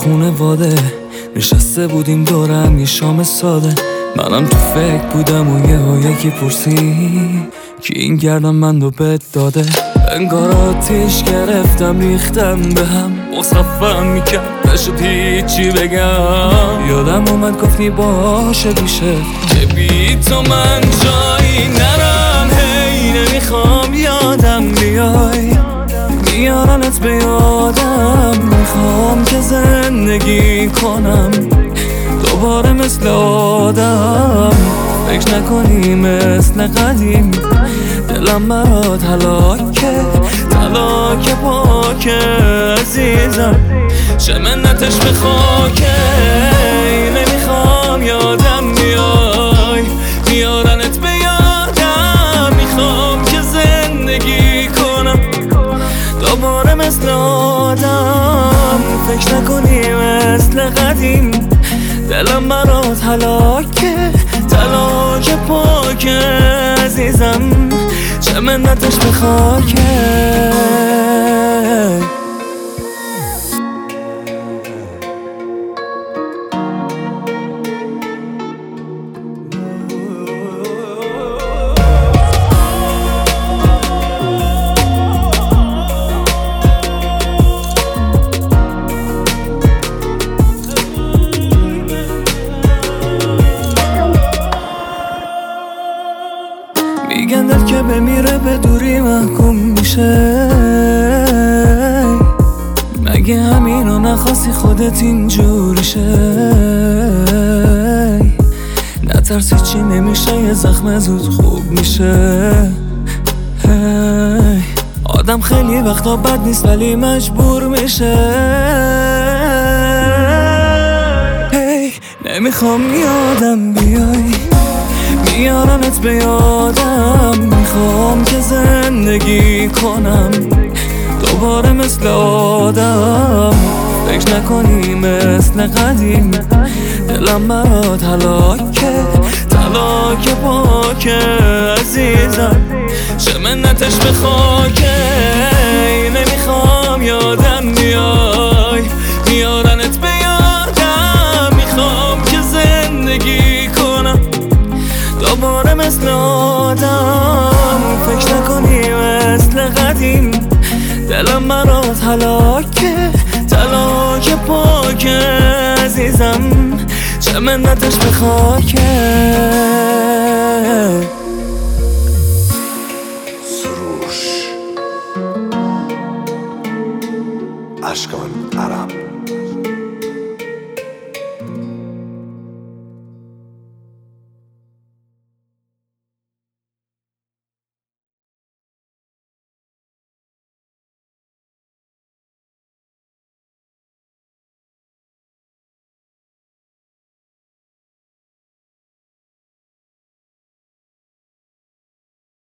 خونواده نشسته بودیم دورم یه شام ساده. منم تو فکر بودم و یکی پرسید کی این گردنبندو بهت داده. انگار آتیش گرفتم ریختم به هم، مصرفم میکرد نشد هیچی بگم. یادم اومد گفتی باشه میشه که بی تو من جایی نرم. هی نمیخوام یادم بیای، میارنت به یادم. میخوام که زندگی کنم دوباره مثل آدم. فکر نکنی مثل قدیم دلم برات هلاکه، تلاک پاکه عزیزم چه منتش به خاکه. نمیخوام یادم بیای، میارنت به یادم. میخوام که زندگی کنم دوباره مثل آدم. فکر نکنی مثل قدیم دلم برات هلاکه، تلاک پاکه عزیزم چه منتش به خاکه. میگن دل که بمیره به دوری محکوم میشه. مگه همینو نخواستی خودت اینجوری شه؟ نترسی چی نمیشه، یه زخم زود خوب میشه. آدم خیلی وقتا بد نیست ولی مجبور میشه. نمیخوام یادم بیای، میارنت به یادم. میخوام که زندگی کنم دوباره مثل آدم. فکر نکنی مثل قدیم دلم برات هلاکه، تلاک پاکه عزیزم چه منتش به خاکه. نمیخوام یادم بیای، میارنت به یادم. میخوام که زندگی کنم دوباره مثل آدم. فکر نکنی مثل قدیم دلم برات هلاکه، تلاک پاکه عزیزم چه منتش به خاکه. سروش اشکان عرب